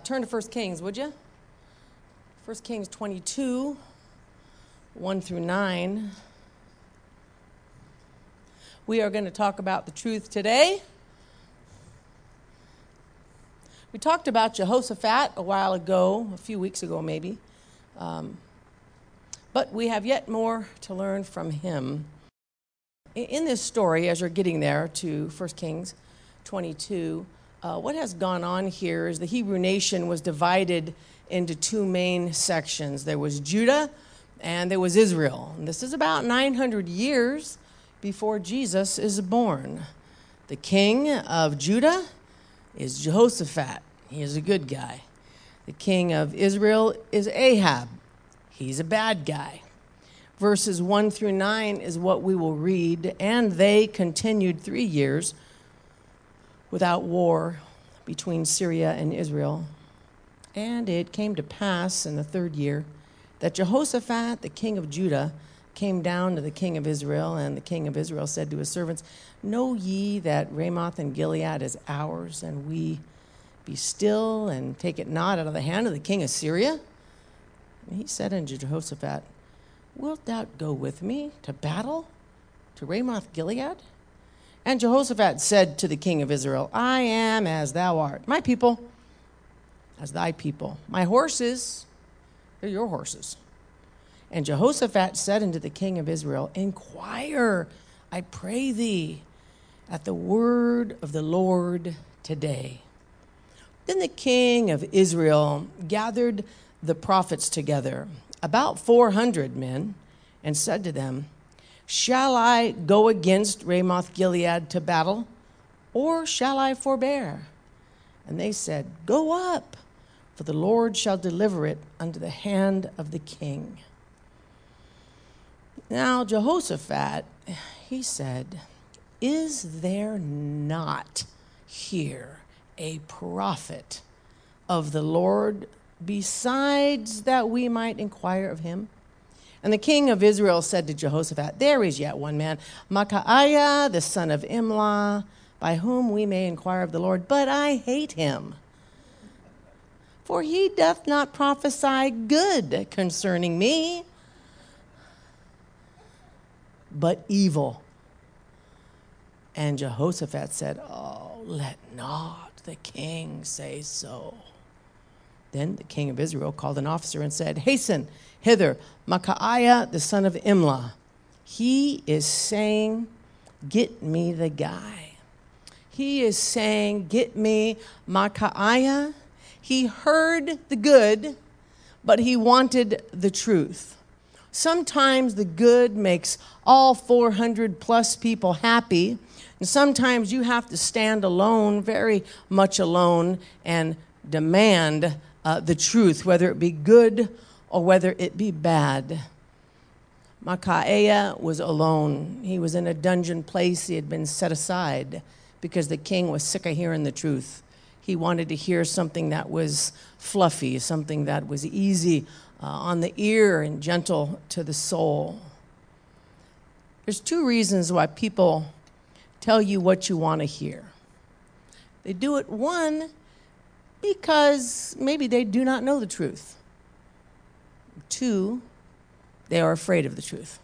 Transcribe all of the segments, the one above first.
Turn to 1 Kings, would you? 1 Kings 22, 1 through 9. We are going to talk about the truth today. We talked about Jehoshaphat a while ago, a few weeks ago maybe. But we have yet more to learn from him. In this story, as you're getting there to 1 Kings 22, what has gone on here is the Hebrew nation was divided into two main sections. There was Judah and there was Israel. And this is about 900 years before Jesus is born. The king of Judah is Jehoshaphat. He is a good guy. The king of Israel is Ahab. He's a bad guy. Verses 1 through 9 is what we will read. And they continued 3 years without war between Syria and Israel. And it came to pass in the 3rd year that Jehoshaphat, the king of Judah, came down to the king of Israel, and the king of Israel said to his servants, "Know ye that Ramoth and Gilead is ours, and we be still and take it not out of the hand of the king of Syria?" And he said unto Jehoshaphat, "Wilt thou go with me to battle to Ramoth Gilead?" And Jehoshaphat said to the king of Israel, "I am as thou art, my people as thy people. My horses, they're your horses." And Jehoshaphat said unto the king of Israel, "Inquire, I pray thee, at the word of the Lord today." Then the king of Israel gathered the prophets together, about 400 men, and said to them, "Shall I go against Ramoth Gilead to battle, or shall I forbear?" And they said, "Go up, for the Lord shall deliver it unto the hand of the king." Now Jehoshaphat, he said, "Is there not here a prophet of the Lord besides that we might inquire of him?" And the king of Israel said to Jehoshaphat, "There is yet one man, Micaiah, the son of Imlah, by whom we may inquire of the Lord, but I hate him. For he doth not prophesy good concerning me, but evil." And Jehoshaphat said, "Oh, let not the king say so." Then the king of Israel called an officer and said, "Hasten hither Micaiah, the son of Imlah. He is saying, get me the guy." He is saying, get me Micaiah. He heard the good, but he wanted the truth. Sometimes the good makes all 400 plus people happy, and sometimes you have to stand alone, very much alone, and demand the truth, whether it be good or whether it be bad. Micaiah was alone. He was in a dungeon place. He had been set aside because the king was sick of hearing the truth. He wanted to hear something that was fluffy, something that was easy on the ear and gentle to the soul. There's 2 reasons why people tell you what you want to hear. They do it, 1, because maybe they do not know the truth. 2, they are afraid of the truth.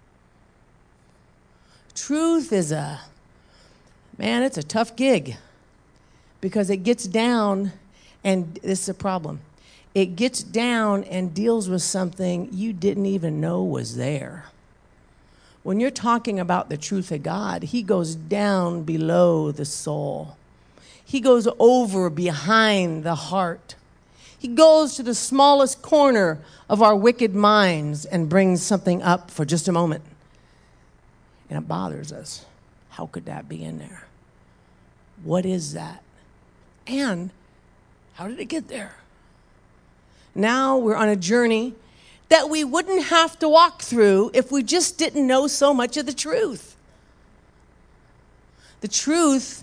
Truth is it's a tough gig, because it gets down, and this is a problem. It gets down and deals with something you didn't even know was there. When you're talking about the truth of God, he goes down below the soul. He goes over behind the heart. He goes to the smallest corner of our wicked minds and brings something up for just a moment. And it bothers us. How could that be in there? What is that? And how did it get there? Now we're on a journey that we wouldn't have to walk through if we just didn't know so much of the truth. The truth,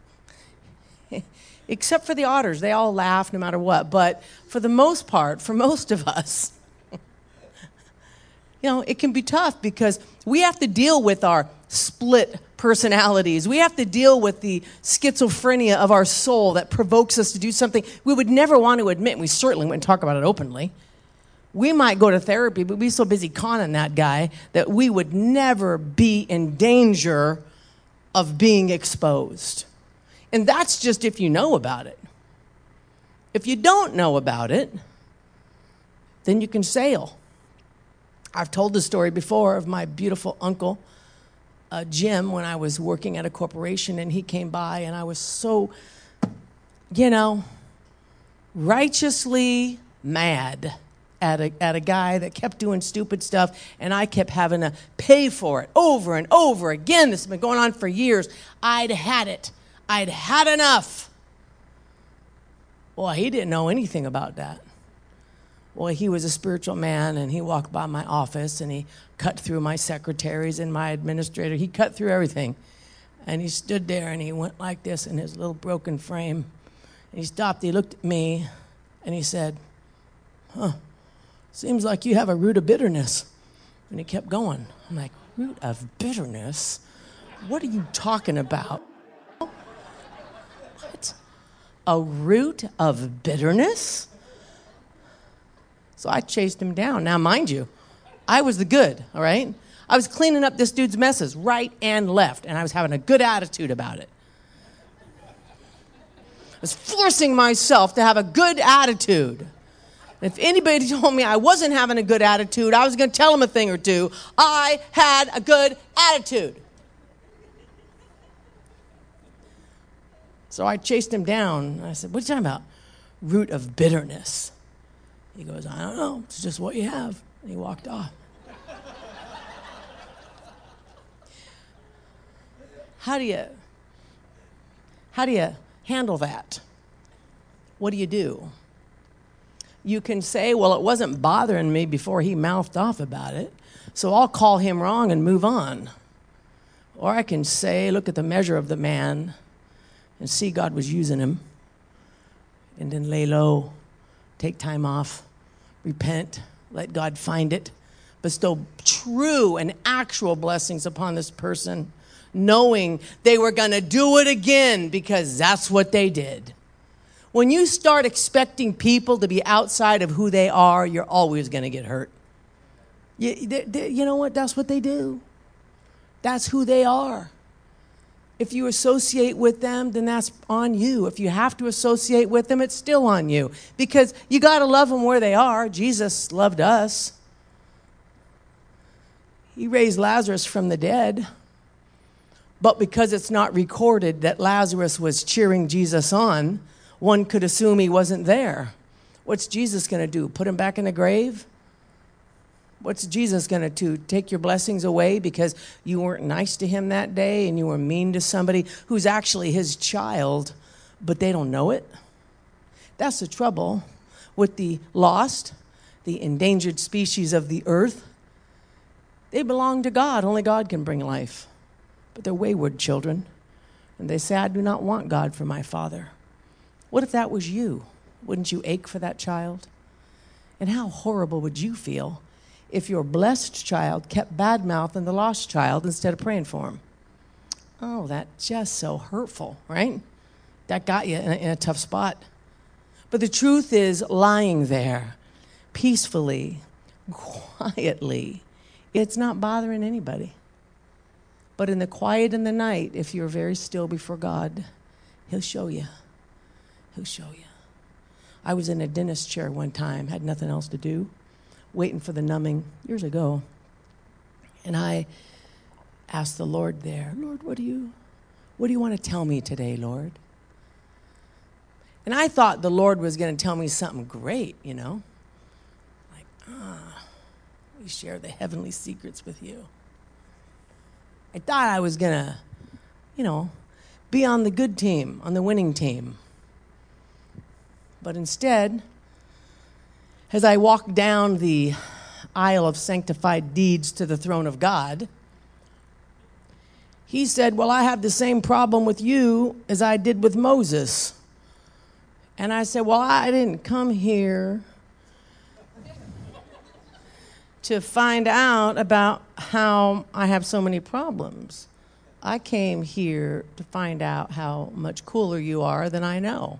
except for the otters, they all laugh no matter what. But for the most part, for most of us, it can be tough because we have to deal with our split personalities. We have to deal with the schizophrenia of our soul that provokes us to do something we would never want to admit. We certainly wouldn't talk about it openly. We might go to therapy, but we'd be so busy conning that guy that we would never be in danger of being exposed. And that's just if you know about it. If you don't know about it, then you can sail. I've told the story before of my beautiful uncle, Jim, when I was working at a corporation, and he came by, and I was so, righteously mad at a guy that kept doing stupid stuff, and I kept having to pay for it over and over again. This has been going on for years. I'd had it. I'd had enough. Well, he didn't know anything about that. Well, he was a spiritual man, and he walked by my office, and he cut through my secretaries and my administrator. He cut through everything. And he stood there, and he went like this in his little broken frame. And he stopped, he looked at me, and he said, seems like you have a root of bitterness. And he kept going. I'm like, root of bitterness? What are you talking about? What? A root of bitterness? So I chased him down. Now, mind you, I was the good, all right? I was cleaning up this dude's messes right and left, and I was having a good attitude about it. I was forcing myself to have a good attitude. And if anybody told me I wasn't having a good attitude, I was going to tell them a thing or two. I had a good attitude. So I chased him down. I said, what are you talking about? Root of bitterness. He goes, I don't know. It's just what you have. And he walked off. How do you handle that? What do? You can say, well, it wasn't bothering me before he mouthed off about it, so I'll call him wrong and move on. Or I can say, look at the measure of the man and see God was using him, and then lay low, take time off, repent, let God find it, bestow true and actual blessings upon this person, knowing they were going to do it again because that's what they did. When you start expecting people to be outside of who they are, you're always going to get hurt. You know what? That's what they do. That's who they are. If you associate with them, then that's on you. If you have to associate with them, it's still on you. Because you got to love them where they are. Jesus loved us. He raised Lazarus from the dead. But because it's not recorded that Lazarus was cheering Jesus on, one could assume he wasn't there. What's Jesus going to do? Put him back in the grave? What's Jesus going to do? Take your blessings away because you weren't nice to him that day and you were mean to somebody who's actually his child, but they don't know it? That's the trouble with the lost, the endangered species of the earth. They belong to God. Only God can bring life. But they're wayward children. And they say, I do not want God for my father. What if that was you? Wouldn't you ache for that child? And how horrible would you feel if your blessed child kept bad-mouthing the lost child instead of praying for him? Oh, that's just so hurtful, right? That got you in a tough spot. But the truth is, lying there, peacefully, quietly, it's not bothering anybody. But in the quiet in the night, if you're very still before God, he'll show you. He'll show you. I was in a dentist chair one time, had nothing else to do, waiting for the numbing years ago. And I asked the Lord there, Lord, what do you want to tell me today, Lord? And I thought the Lord was going to tell me something great, you know. Like, we share the heavenly secrets with you. I thought I was going to, be on the good team, on the winning team. But instead, as I walked down the aisle of sanctified deeds to the throne of God, he said, well, I have the same problem with you as I did with Moses. And I said, well, I didn't come here to find out about how I have so many problems. I came here to find out how much cooler you are than I know.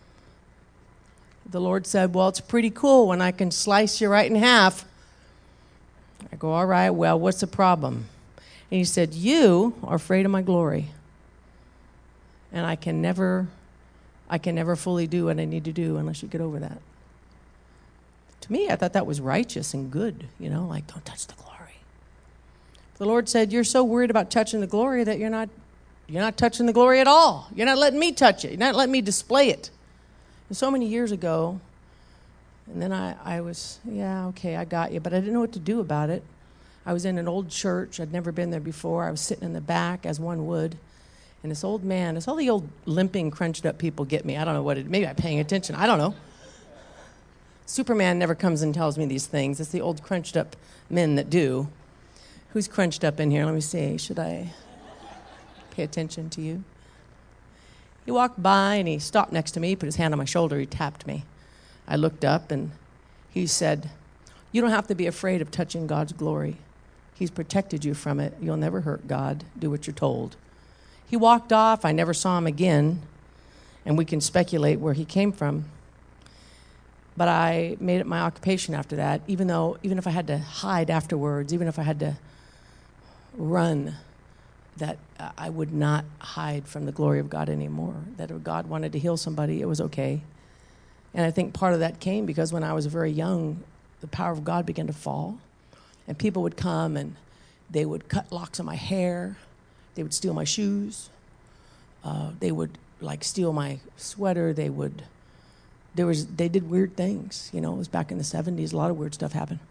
The Lord said, well, it's pretty cool when I can slice you right in half. I go, all right, well, what's the problem? And he said, you are afraid of my glory. And I can never fully do what I need to do unless you get over that. To me, I thought that was righteous and good, like don't touch the glory. The Lord said, you're so worried about touching the glory that you're not touching the glory at all. You're not letting me touch it. You're not letting me display it. And so many years ago, and then I was, yeah, okay, I got you, but I didn't know what to do about it. I was in an old church. I'd never been there before. I was sitting in the back, as one would, and this old man, it's all the old limping, crunched up people get me. I don't know maybe I'm paying attention. I don't know. Superman never comes and tells me these things. It's the old crunched up men that do. Who's crunched up in here? Let me see. Should I pay attention to you? He walked by and he stopped next to me, put his hand on my shoulder, he tapped me. I looked up and he said, you don't have to be afraid of touching God's glory. He's protected you from it. You'll never hurt God. Do what you're told. He walked off. I never saw him again, and we can speculate where he came from. But I made it my occupation after that, even if I had to hide afterwards, even if I had to run, that I would not hide from the glory of God anymore. That if God wanted to heal somebody, it was okay. And I think part of that came because when I was very young, the power of God began to fall. And people would come and they would cut locks of my hair. They would steal my shoes. They would steal my sweater. They did weird things. It was back in the 70s. A lot of weird stuff happened.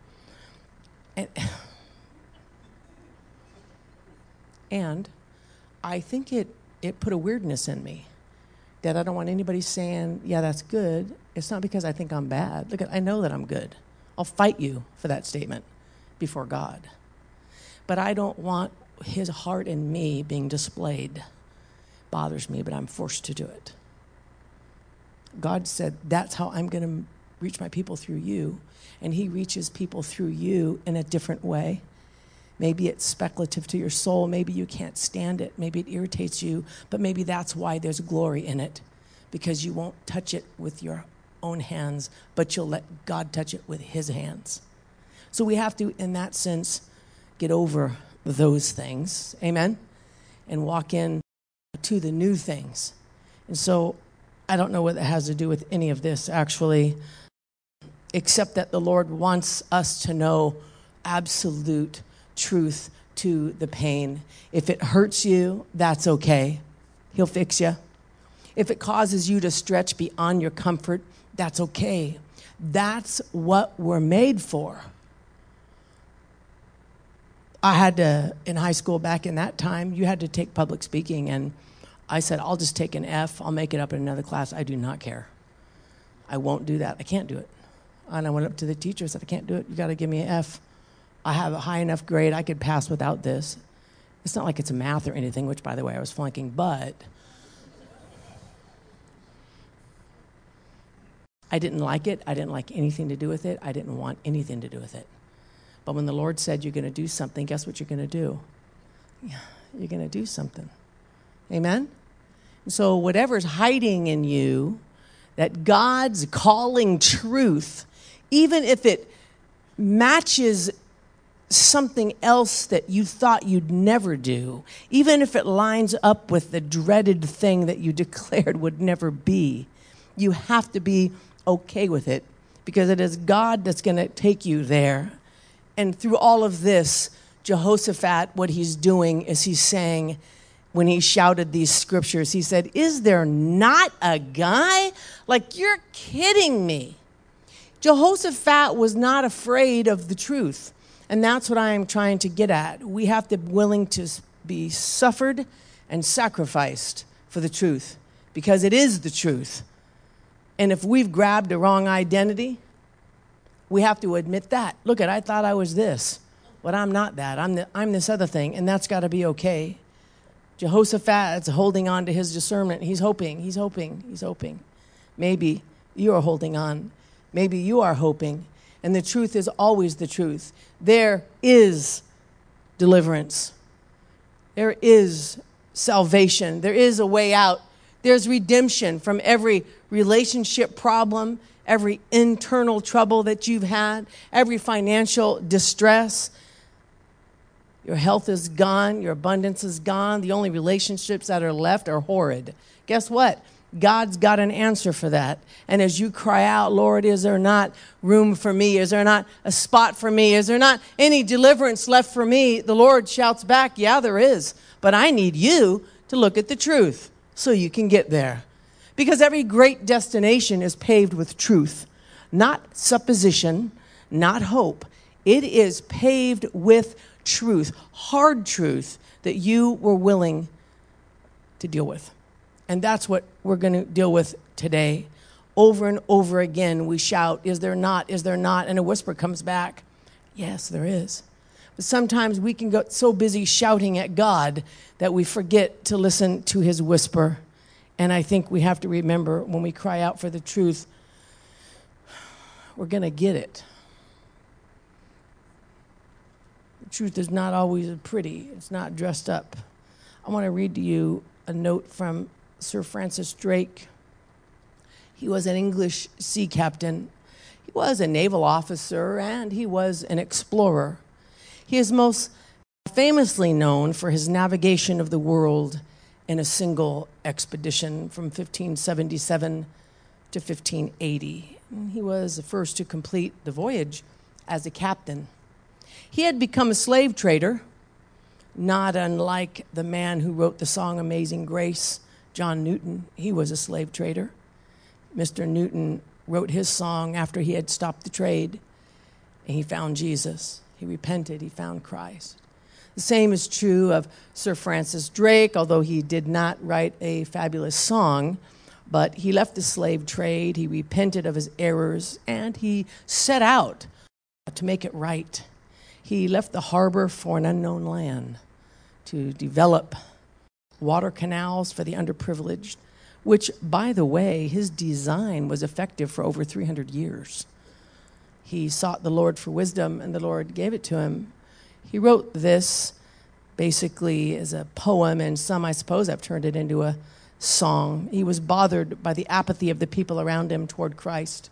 And I think it put a weirdness in me that I don't want anybody saying, yeah, that's good. It's not because I think I'm bad. Look, I know that I'm good. I'll fight you for that statement before God. But I don't want his heart in me being displayed. Bothers me, but I'm forced to do it. God said, that's how I'm going to reach my people through you. And he reaches people through you in a different way. Maybe it's speculative to your soul. Maybe you can't stand it. Maybe it irritates you. But maybe that's why there's glory in it. Because you won't touch it with your own hands, but you'll let God touch it with his hands. So we have to, in that sense, get over those things. Amen? And walk in to the new things. And so I don't know what it has to do with any of this, actually, except that the Lord wants us to know absolute truth to the pain. If it hurts you, that's okay. He'll fix you. If it causes you to stretch beyond your comfort, that's okay. That's what we're made for. I had to, in high school back in that time, you had to take public speaking, and I said, I'll just take an F. I'll make it up in another class. I do not care. I won't do that. I can't do it. And I went up to the teacher and said, I can't do it. You got to give me an F. I have a high enough grade. I could pass without this. It's not like it's a math or anything, which, by the way, I was flunking, but I didn't like it. I didn't like anything to do with it. I didn't want anything to do with it. But when the Lord said you're going to do something, guess what you're going to do? You're going to do something. Amen? And so whatever's hiding in you, that God's calling truth, even if it matches something else that you thought you'd never do, even if it lines up with the dreaded thing that you declared would never be, you have to be okay with it, because it is God that's going to take you there. And through all of this, Jehoshaphat, what he's doing is he's saying, when he shouted these scriptures, he said, is there not a guy? Like, you're kidding me. Jehoshaphat was not afraid of the truth. And that's what I am trying to get at. We have to be willing to be suffered and sacrificed for the truth, because it is the truth. And if we've grabbed a wrong identity, we have to admit that. Look, I thought I was this, but I'm not that. I'm this other thing, and that's got to be okay. Jehoshaphat is holding on to his discernment. He's hoping. Maybe you are holding on. Maybe you are hoping. And the truth is always the truth. There is deliverance. There is salvation. There is a way out. There's redemption from every relationship problem, every internal trouble that you've had, every financial distress. Your health is gone. Your abundance is gone. The only relationships that are left are horrid. Guess what? God's got an answer for that. And as you cry out, Lord, is there not room for me? Is there not a spot for me? Is there not any deliverance left for me? The Lord shouts back, yeah, there is. But I need you to look at the truth so you can get there. Because every great destination is paved with truth, not supposition, not hope. It is paved with truth, hard truth that you were willing to deal with. And that's what we're going to deal with today. Over and over again, we shout, is there not? Is there not? And a whisper comes back, yes, there is. But sometimes we can get so busy shouting at God that we forget to listen to his whisper. And I think we have to remember when we cry out for the truth, we're going to get it. The truth is not always pretty. It's not dressed up. I want to read to you a note from Sir Francis Drake. He was an English sea captain. He was a naval officer, and he was an explorer. He is most famously known for his navigation of the world in a single expedition from 1577 to 1580. He was the first to complete the voyage as a captain. He had become a slave trader, not unlike the man who wrote the song Amazing Grace, John Newton. He was a slave trader. Mr. Newton wrote his song after he had stopped the trade, and he found Jesus. He repented. He found Christ. The same is true of Sir Francis Drake, although he did not write a fabulous song, but he left the slave trade, he repented of his errors, and he set out to make it right. He left the harbor for an unknown land to develop water canals for the underprivileged, which, by the way, his design was effective for over 300 years. He sought the Lord for wisdom, and the Lord gave it to him. He wrote this basically as a poem, and some, I suppose, have turned it into a song. He was bothered by the apathy of the people around him toward Christ.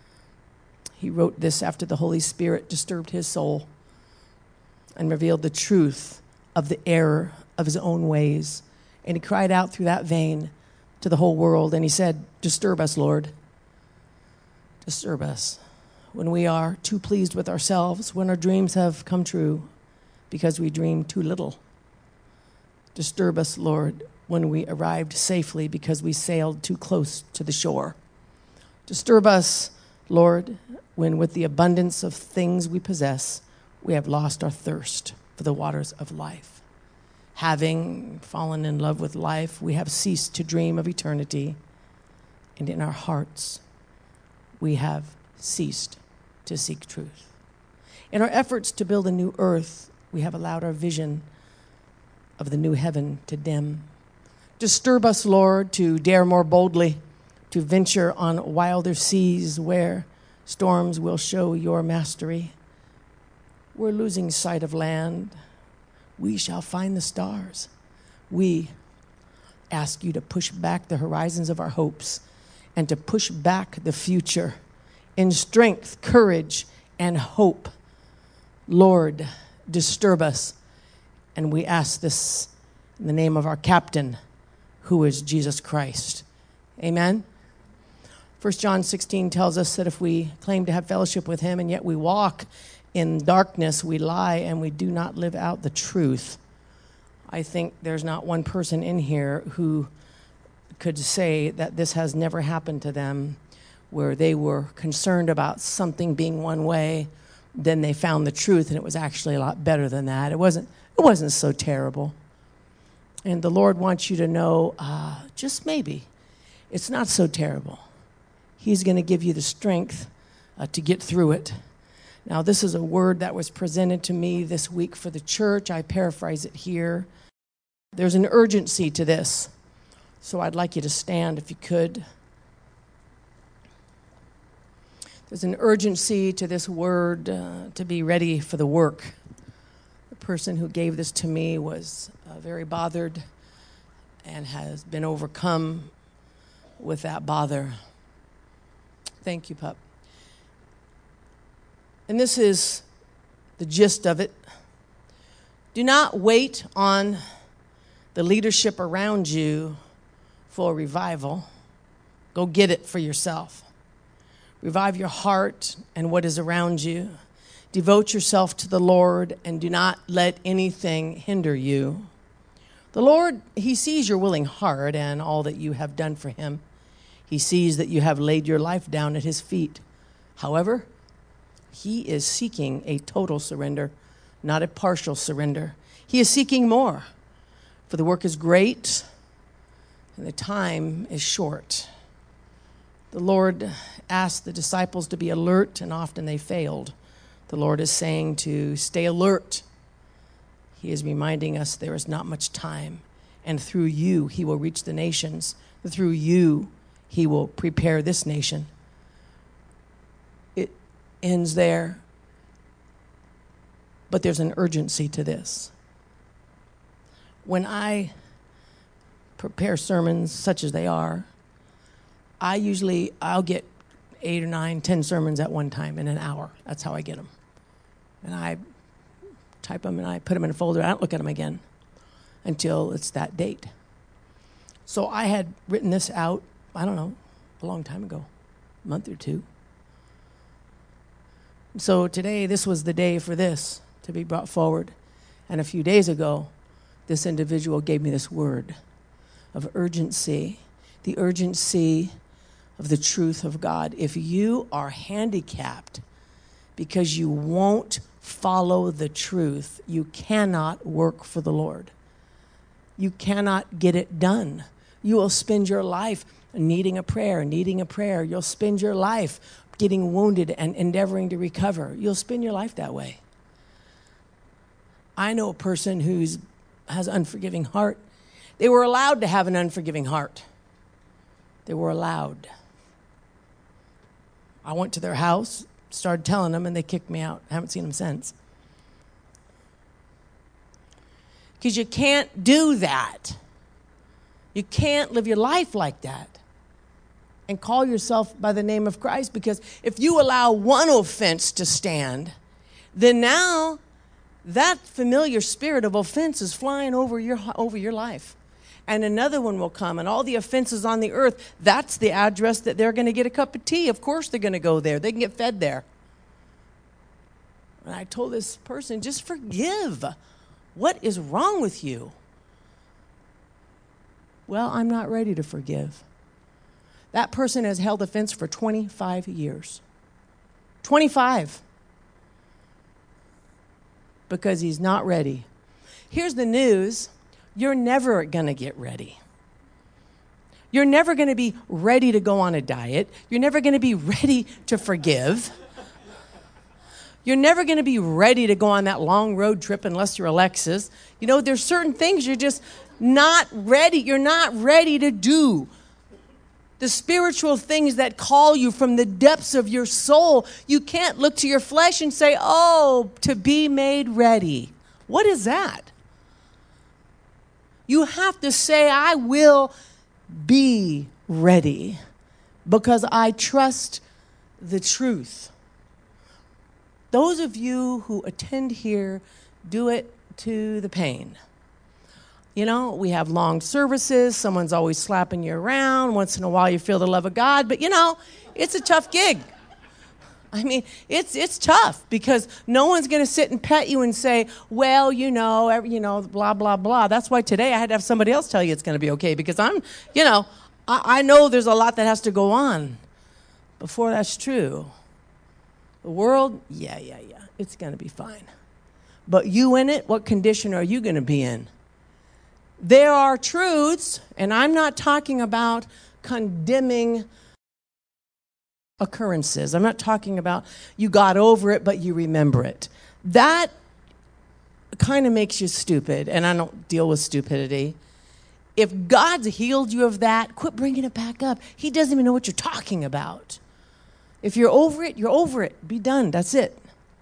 He wrote this after the Holy Spirit disturbed his soul and revealed the truth of the error of his own ways. And he cried out through that vein to the whole world, and he said, disturb us, Lord. Disturb us when we are too pleased with ourselves, when our dreams have come true because we dreamed too little. Disturb us, Lord, when we arrived safely because we sailed too close to the shore. Disturb us, Lord, when with the abundance of things we possess, we have lost our thirst for the waters of life. Having fallen in love with life, we have ceased to dream of eternity, and in our hearts, we have ceased to seek truth. In our efforts to build a new earth, we have allowed our vision of the new heaven to dim. Disturb us, Lord, to dare more boldly, to venture on wilder seas where storms will show your mastery. We're losing sight of land. We shall find the stars. We ask you to push back the horizons of our hopes and to push back the future in strength, courage, and hope. Lord, disturb us. And we ask this in the name of our captain, who is Jesus Christ. Amen. 1 John 16 tells us that if we claim to have fellowship with him and yet we walk in darkness, we lie and we do not live out the truth. I think there's not one person in here who could say that this has never happened to them, where they were concerned about something being one way, then they found the truth and it was actually a lot better than that. It wasn't so terrible. And the Lord wants you to know, just maybe, it's not so terrible. He's going to give you the strength to get through it. Now, this is a word that was presented to me this week for the church. I paraphrase it here. There's an urgency to this, so I'd like you to stand if you could. There's an urgency to this word to be ready for the work. The person who gave this to me was very bothered and has been overcome with that bother. Thank you, pup. And this is the gist of it. Do not wait on the leadership around you for revival. Go get it for yourself. Revive your heart and what is around you. Devote yourself to the Lord and do not let anything hinder you. The Lord, he sees your willing heart and all that you have done for him. He sees that you have laid your life down at his feet. However, he is seeking a total surrender, not a partial surrender. He is seeking more, for the work is great and the time is short. The Lord asked the disciples to be alert, and often they failed. The Lord is saying to stay alert. He is reminding us there is not much time, and through you, he will reach the nations. Through you, he will prepare this nation. It ends there, but there's an urgency to this. When I prepare sermons such as they are, I'll get 8 or 9, 10 sermons at one time in an hour. That's how I get them. And I type them and I put them in a folder. I don't look at them again until it's that date. So I had written this out, I don't know, a long time ago, a month or two. So today, this was the day for this to be brought forward. And a few days ago, this individual gave me this word of urgency, the urgency of the truth of God. If you are handicapped because you won't follow the truth, you cannot work for the Lord. You cannot get it done. You will spend your life needing a prayer. You'll spend your life getting wounded and endeavoring to recover. You'll spend your life that way. I know a person who has an unforgiving heart. They were allowed to have an unforgiving heart. They were allowed. I went to their house, started telling them, and they kicked me out. I haven't seen them since. Because you can't do that. You can't live your life like that and call yourself by the name of Christ, because if you allow one offense to stand, then now that familiar spirit of offense is flying over your life. And another one will come, and all the offenses on the earth, that's the address that they're going to get a cup of tea. Of course they're going to go there. They can get fed there. And I told this person, just forgive. What is wrong with you? Well, I'm not ready to forgive. That person has held offense for 25 years. 25. Because he's not ready. Here's the news. You're never going to get ready. You're never going to be ready to go on a diet. You're never going to be ready to forgive. You're never going to be ready to go on that long road trip unless you're Alexis. You know, there's certain things you're just not ready. You're not ready to do. The spiritual things that call you from the depths of your soul, you can't look to your flesh and say, oh, to be made ready. What is that? You have to say, I will be ready because I trust the truth. Those of you who attend here do it to the pain. You know, we have long services. Someone's always slapping you around. Once in a while you feel the love of God. But, you know, it's a tough gig. I mean, it's tough because no one's going to sit and pet you and say, well, you know, blah, blah, blah. That's why today I had to have somebody else tell you it's going to be okay, because I know there's a lot that has to go on before that's true. The world, yeah, it's going to be fine. But you in it, what condition are you going to be in? There are truths, and I'm not talking about condemning occurrences. I'm not talking about you got over it, but you remember it. That kind of makes you stupid, and I don't deal with stupidity. If God's healed you of that, quit bringing it back up. He doesn't even know what you're talking about. If you're over it, you're over it. Be done. That's it.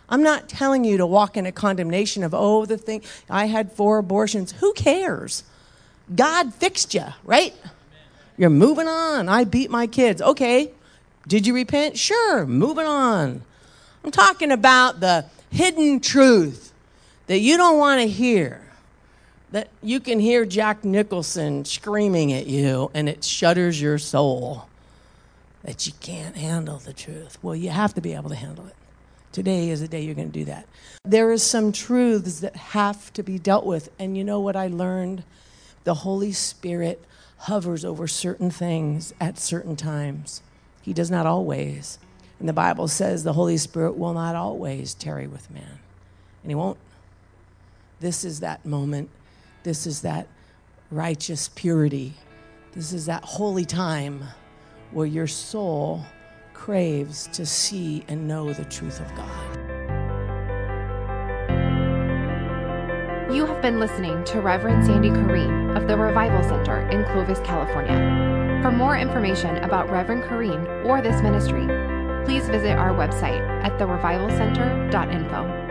I'm not telling you to walk in a condemnation of, oh, the thing, I had 4 abortions. Who cares? God fixed you, right? You're moving on. I beat my kids. Okay. Did you repent? Sure. Moving on. I'm talking about the hidden truth that you don't want to hear. That you can hear Jack Nicholson screaming at you and it shudders your soul. That you can't handle the truth. Well, you have to be able to handle it. Today is the day you're going to do that. There is some truths that have to be dealt with. And you know what I learned? The Holy Spirit hovers over certain things at certain times. He does not always. And the Bible says the Holy Spirit will not always tarry with man. And he won't. This is that moment. This is that righteous purity. This is that holy time where your soul craves to see and know the truth of God. You have been listening to Reverend Sandy Kareem of the Revival Center in Clovis, California. For more information about Reverend Kareem or this ministry, please visit our website at therevivalcenter.info.